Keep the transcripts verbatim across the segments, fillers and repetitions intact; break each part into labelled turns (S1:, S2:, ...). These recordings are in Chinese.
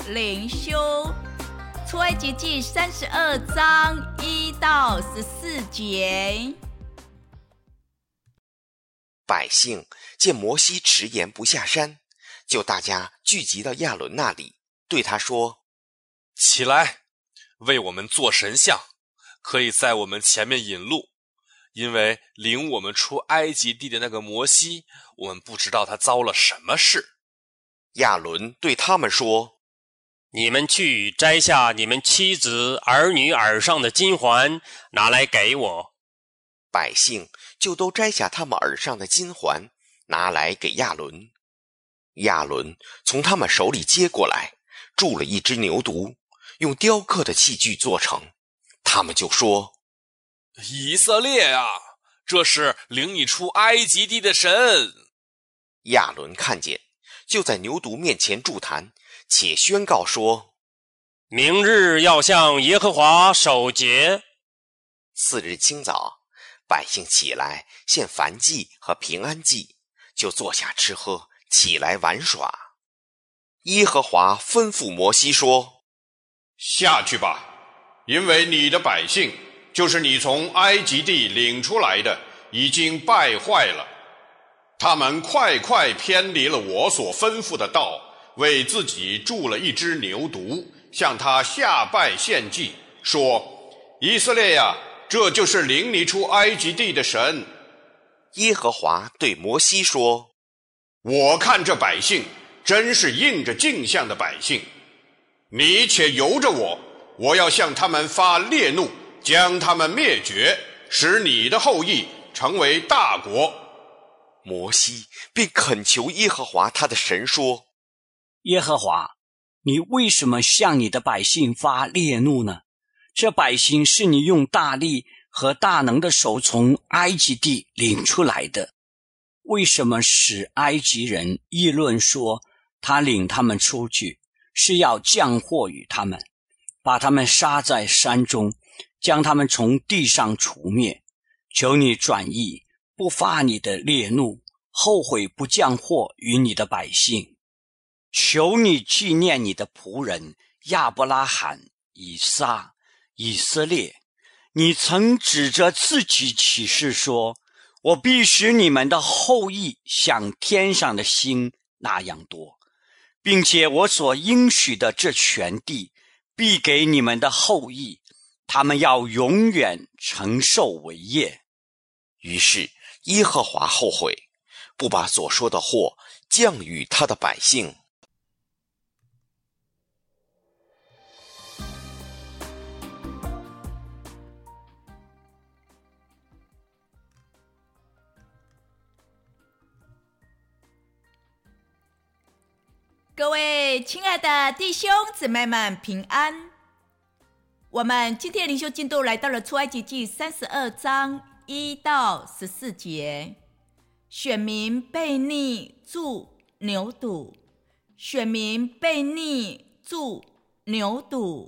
S1: 灵修，出埃及记三十二章一到十四节。
S2: 百姓见摩西迟延不下山，就大家聚集到亚伦那里，对他说：
S3: 起来，为我们做神像，可以在我们前面引路。因为领我们出埃及地的那个摩西，我们不知道他遭了什么事。
S2: 亚伦对他们说：
S4: 你们去摘下你们妻子儿女耳上的金环，拿来给我。
S2: 百姓就都摘下他们耳上的金环，拿来给亚伦。亚伦从他们手里接过来，铸了一只牛犊，用雕刻的器具做成。他们就说：
S3: 以色列啊，这是领你出埃及地的神。
S2: 亚伦看见，就在牛犊面前筑坛，且宣告说：
S4: 明日要向耶和华守节。
S2: 次日清早，百姓起来献燔祭和平安祭，就坐下吃喝，起来玩耍。耶和华吩咐摩西说：
S5: 下去吧，因为你的百姓，就是你从埃及地领出来的，已经败坏了。他们快快偏离了我所吩咐的道，为自己铸了一只牛犊，向他下拜献祭，说：以色列呀，这就是领你出埃及地的神。
S2: 耶和华对摩西说：
S5: 我看这百姓真是应着镜像的百姓，你且由着我，我要向他们发烈怒，将他们灭绝，使你的后裔成为大国。
S2: 摩西便恳求耶和华他的神说：
S6: 耶和华，你为什么向你的百姓发烈怒呢？这百姓是你用大力和大能的手从埃及地领出来的，为什么使埃及人议论说他领他们出去是要降祸于他们，把他们杀在山中，将他们从地上除灭？求你转意，不发你的烈怒，后悔不降祸于你的百姓。求你纪念你的仆人亚伯拉罕、以撒、以色列，你曾指着自己起誓说：我必使你们的后裔像天上的星那样多，并且我所应许的这全地必给你们的后裔，他们要永远承受为业。
S2: 于是耶和华后悔，不把所说的祸降与他的百姓。
S1: 各位亲爱的弟兄姊妹们平安。我们今天灵修进度来到了出埃及记三十二章一到十四节。选民悖逆铸牛犊，选民悖逆铸牛犊。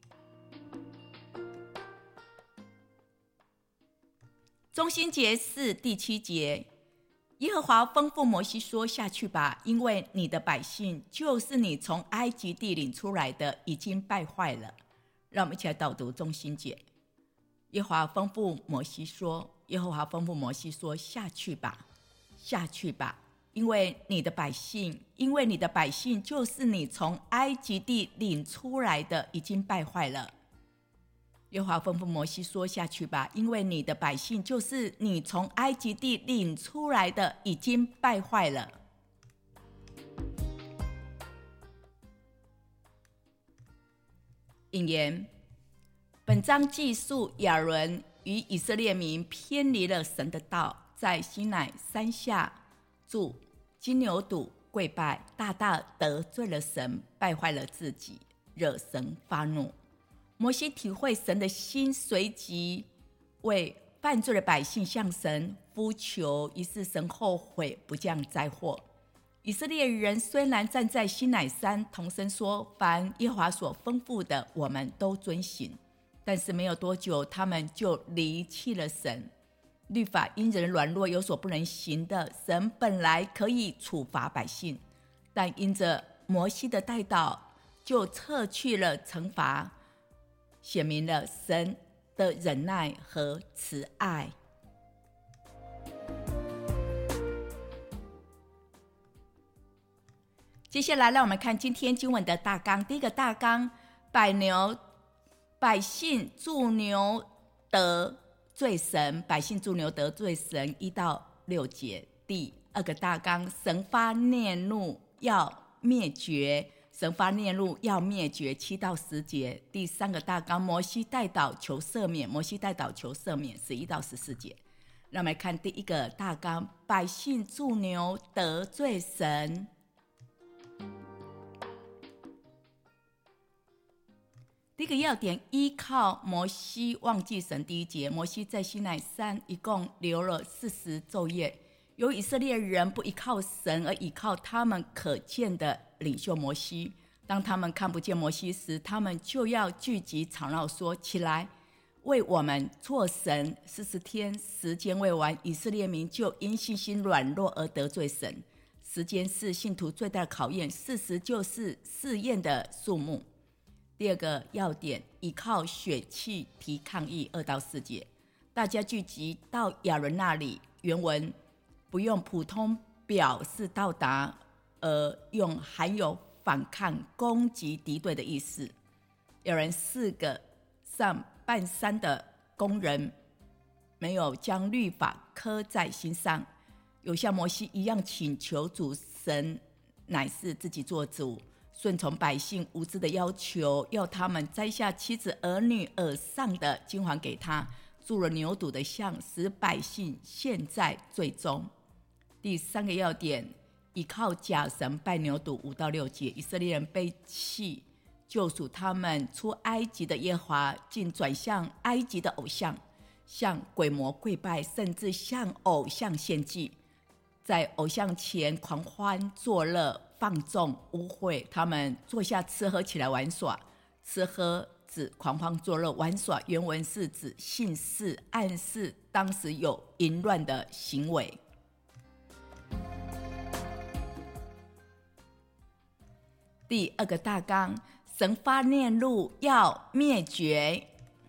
S1: 中心节是第七节，耶和华吩咐摩西说：下去吧，因为你的百姓就是你从埃及地领出来的，已经败坏了。让我们一起来导读中心节。耶和华吩咐摩西说：耶和华吩咐摩西说，下去吧，下去吧，因为你的百姓，因为你的百姓就是你从埃及地领出来的，已经败坏了。耶和华吩咐摩西说：下去吧，因为你的百姓就是你从埃及地领出来的，已经败坏了。引言：本章记述亚伦与以色列民偏离了神的道，在西乃山下铸金牛犊跪拜，大大得罪了神，败坏了自己，惹神发怒。摩西体会神的心，随即为犯罪的百姓向神呼求，于是神后悔，不降灾祸。以色列人虽然站在西乃山同声说：凡耶和华所吩咐的，我们都遵行，但是没有多久，他们就离弃了神。律法因人软弱有所不能行的，神本来可以处罚百姓，但因着摩西的代祷， 就撤去了惩罚，显明了神的忍耐和慈爱。接下来让我们看今天经文的大纲。第一个大纲，百牛百姓祝牛得罪神，百姓祝牛得罪神，一到六节。第二个大纲，神发烈怒要灭绝，神发烈怒要灭绝，七到十节。第三个大纲，摩西代祷求赦免，摩西代祷求赦免，十一到十四节。让我们看第一个大纲，百姓祝牛得罪神。第一个要点，依靠摩西忘记神。第一节，摩西在西乃山一共留了四十昼夜，由以色列人不依靠神，而依靠他们可见的领袖摩西。当他们看不见摩西时，他们就要聚集吵闹说，起来为我们做神。四十天时间未完，以色列民就因信心软弱而得罪神。时间是信徒最大的考验，四十就是试验的数目。第二个要点，依靠血气提抗议，二到四节。大家聚集到亚伦那里，原文不用普通表示到达，而用含有反抗、攻击敌对的意思。有人四个上半山的工人没有将律法刻在心上，有像摩西一样请求主，神乃是自己做主，顺从百姓无知的要求，要他们摘下妻子儿女耳上的金环给他，铸了牛犊的像，使百姓陷在罪中。第三个要点，依靠假神拜牛犊，五到六节。以色列人背弃救赎他们出埃及的耶和华，竟转向埃及的偶像，向鬼魔跪拜，甚至向偶像献祭，在偶像前狂欢作乐，放纵污秽。他们坐下吃喝起来玩耍，吃喝指狂欢作乐玩耍，原文是指性事，暗示当时有淫乱的行为。第二个大纲，神发烈怒要灭绝。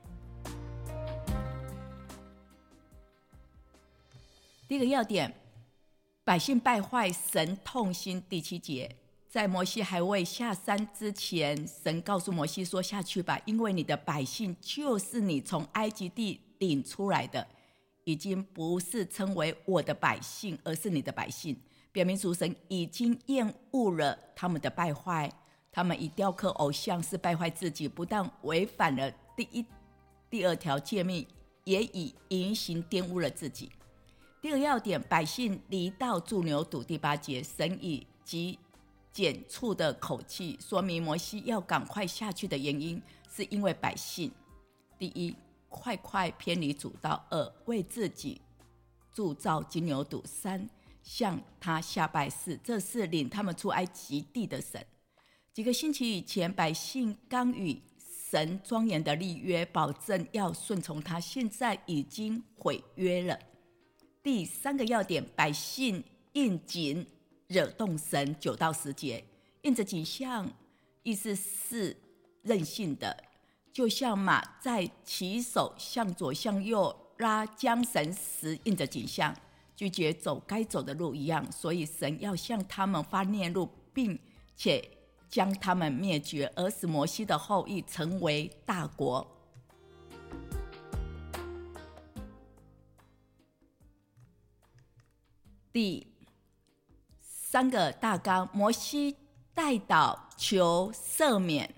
S1: 第一个要点，百姓败坏，神痛心。第七节，在摩西还未下山之前，神告诉摩西说，下去吧，因为你的百姓就是你从埃及地领出来的，已经不是称为我的百姓，而是你的百姓，表明主神已经厌恶了他们的败坏。他们以雕刻偶像是败坏自己，不但违反了第一、第二条诫命，也以淫行玷污了自己。第二要点，百姓离道祝牛犊。第八节，神以极简促的口气说明摩西要赶快下去的原因，是因为百姓第一，快快偏离主道；二，为自己铸造金牛犊；三，向他下拜；四，这是领他们出埃及地的神。几个星期以前，百姓刚与神庄严的立约，保证要顺从他，现在已经毁约了。第三个要点，百姓应景惹动神，九到十节。应着景象，意思是任性的，就像马在骑手向左向右拉缰绳时应着景象，拒绝走该走的路一样。所以神要向他们发烈怒，并且将他们灭绝，而使摩西的后裔成为大国。第三个大纲，摩西代祷求赦免。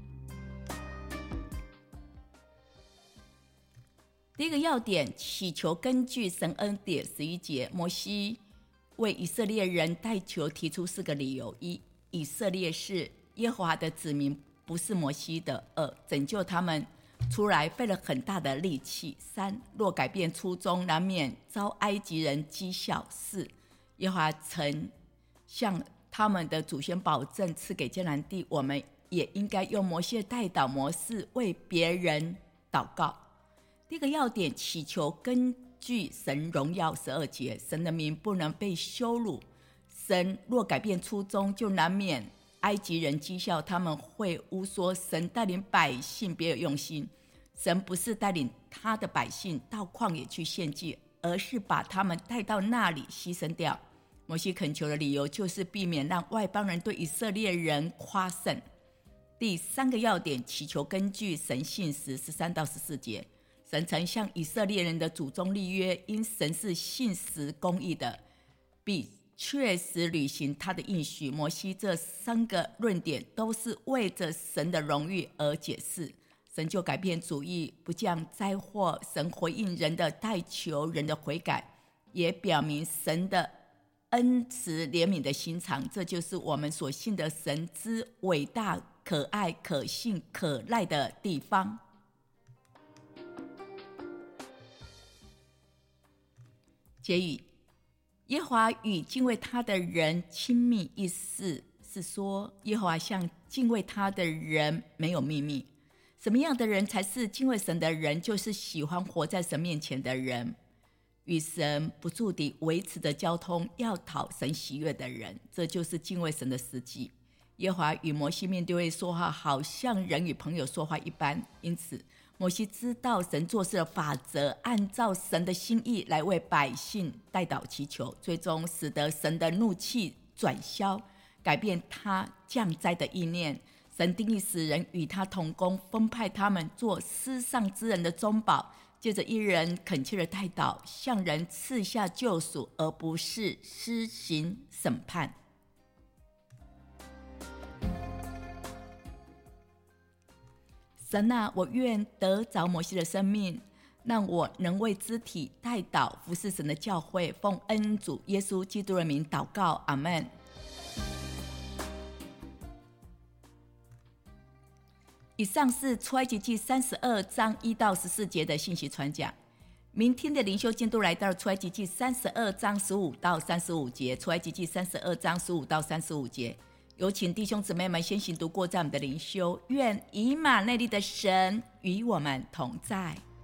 S1: 第一个要点，祈求根据神恩典。十一节，摩西为以色列人代求，提出四个理由：一，以色列是耶和华的子民，不是摩西的；二，拯救他们出来费了很大的力气；三，若改变初衷，难免遭埃及人讥笑；四，耶和华曾向他们的祖先保证赐给迦南地，我们也应该用摩西的代祷模式为别人祷告。第一个要点，祈求根据神荣耀。十二节，神的名不能被羞辱，神若改变初衷，就难免埃及人讥笑他们会污说神带领百姓别有用心。神不是带领他的百姓到旷野去献祭，而是把他们带到那里牺牲掉。摩西恳求的理由就是避免让外邦人对以色列人夸胜。第三个要点，祈求根据神信实，十三到十四节。神曾向以色列人的祖宗立约，因神是信实公义的，必确实履行他的应许。摩西这三个论点都是为着神的荣誉而解释，神就改变主意，不降灾祸。神回应人的代求，人的悔改，也表明神的恩慈怜悯的心肠。这就是我们所信的神之伟大、可爱、可信、可赖的地方。结语：耶和华与敬畏他的人亲密，意思是说耶和华向敬畏他的人没有秘密。什么样的人才是敬畏神的人？就是喜欢活在神面前的人，与神不住地维持的交通，要讨神喜悦的人，这就是敬畏神的实际。耶和华与摩西面对面说话，好像人与朋友说话一般，因此摩西知道神做事的法则，按照神的心意来为百姓代祷祈求，最终使得神的怒气转消，改变他降灾的意念。神定义使人与他同工，分派他们做世上之人的中保，借着一人恳切的代祷，向人赐下救赎，而不是施行审判。神啊，我愿得着摩西的生命，让我能为肢体代祷，服侍神的教会，奉恩主耶稣基督的名祷告，阿们。以上是出埃及记三十二章一到十四节的信息传讲。明天的灵修进度来到出埃及记三十二章十五到三十五节，出埃及记三十二章十五到三十五节。有请弟兄姊妹们先行读过这样的灵修。愿以马内利的神与我们同在。